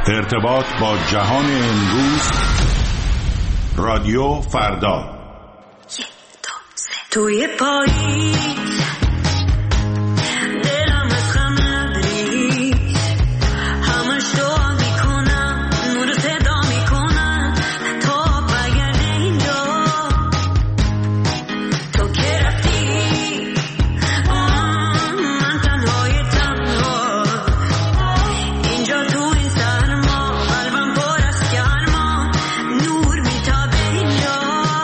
ارتباط با جهان امروز. رادیو فردا. توی پاییز دلم از غم نبرید، همش دعا میکنم نور صدا میکنم تا برگرده اینجا. تو که رفتی من تنهای تنها اینجا تو این سرما، قلبم پر از گرما، نور میتابه اینجا.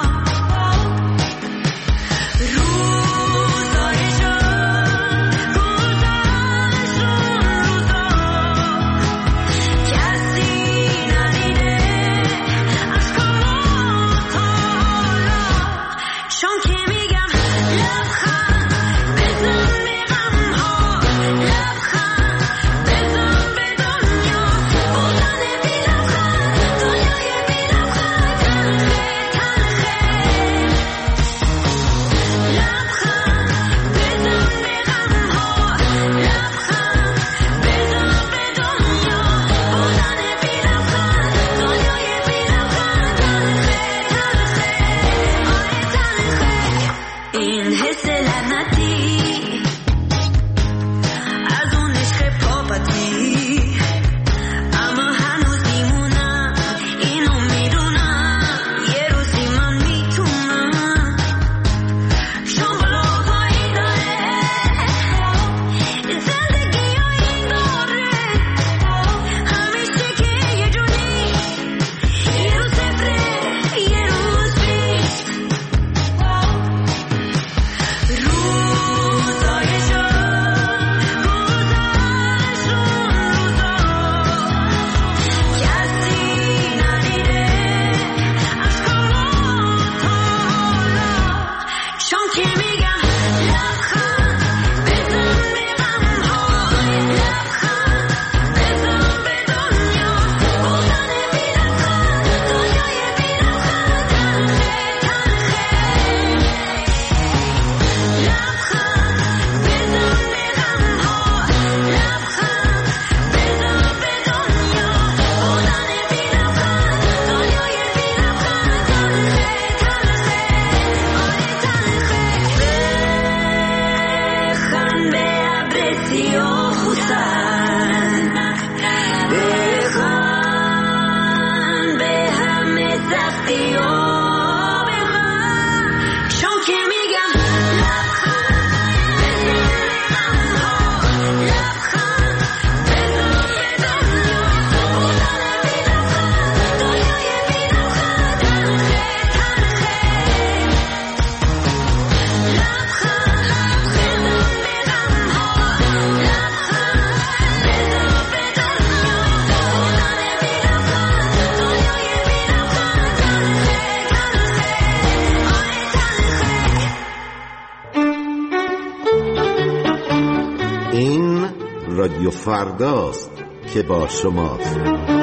رادیو فرداست که با شماست.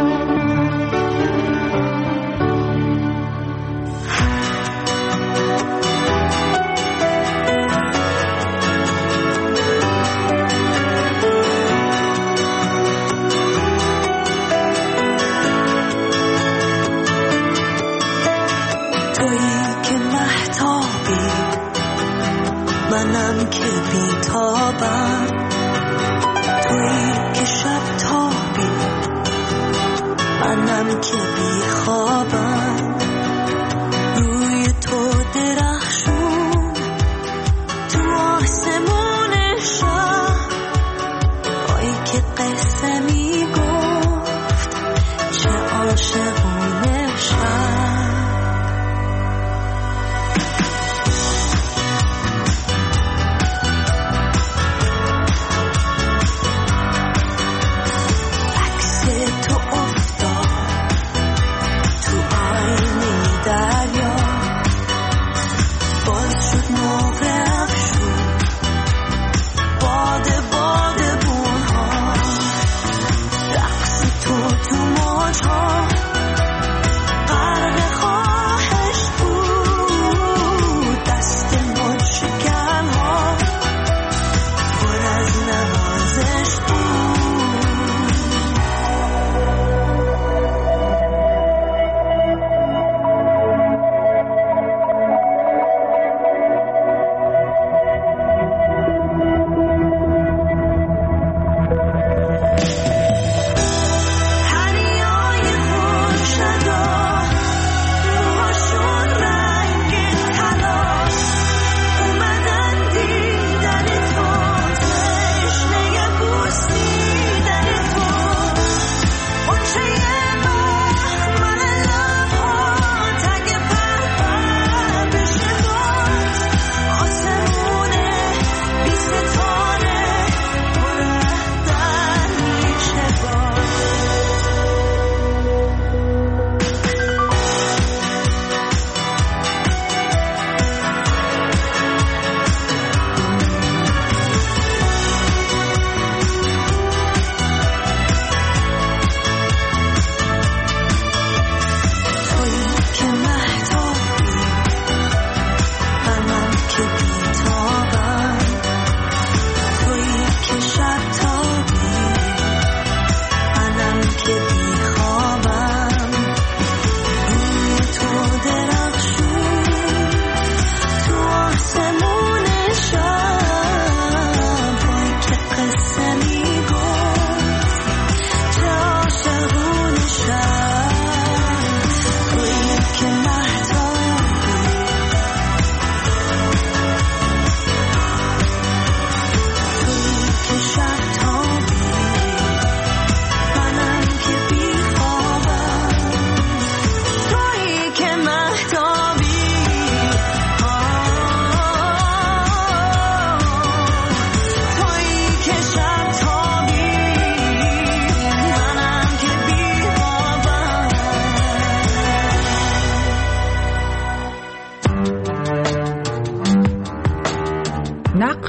تویی که مهتابی، منم که بیتابم، تویی که شب تابی، منم که بیخوابم. روی تو درخشون تو آسمون شب، بایی که قصه میگفت چه عاشقونه شب.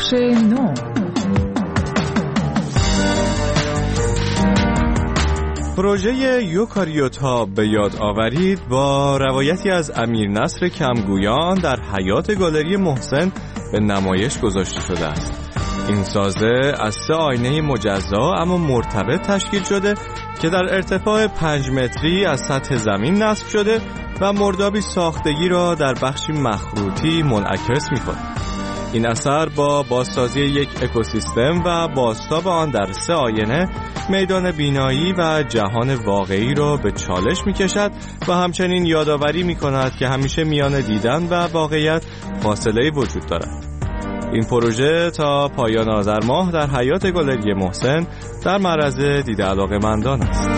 بخش 9. پروژه یوکاریوتا به یاد آورید با روایتی از امیر نصر کمگویان در حیات گالری محسن به نمایش گذاشته شده است. این سازه از 3 آینه مجزا اما مرتبط تشکیل شده که در ارتفاع 5 متری از سطح زمین نصب شده و مردابی ساختگی را در بخشی مخروطی منعکس می‌کند. این اثر با بازسازی یک اکوسیستم و بازتاب آن در 3 آینه میدان بینایی و جهان واقعی را به چالش می‌کشد و همچنین یادآوری می‌کند که همیشه میان دیدن و واقعیت فاصله وجود دارد. این پروژه تا پایان آذر ماه در حیات گالری محسن در معرض دید علاقه‌مندان است.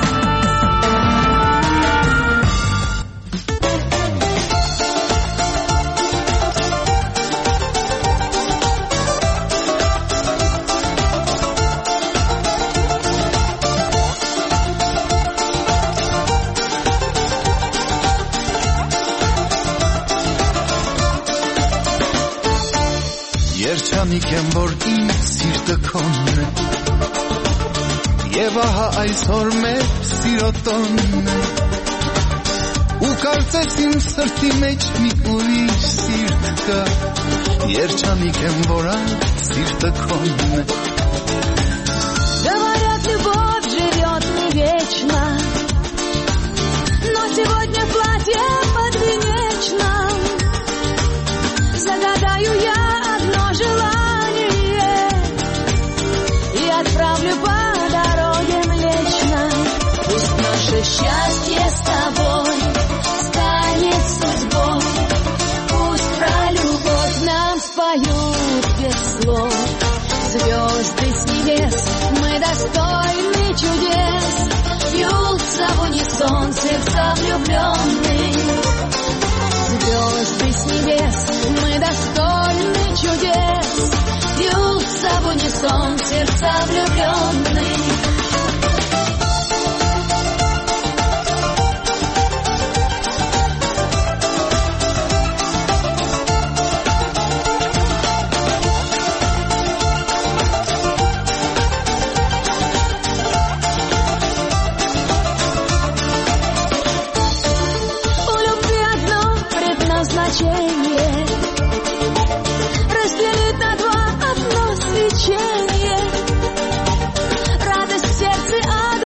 Երչանիք եմ որ իմ սիրտը քոնն է Եվ ահա այսօր մեր սիրո տոնն է Ու կարծես իմ սրտի մեջ մի ուրիշ սիրտ կա Երջանիք եմ որ այդ սիրտը քոնն է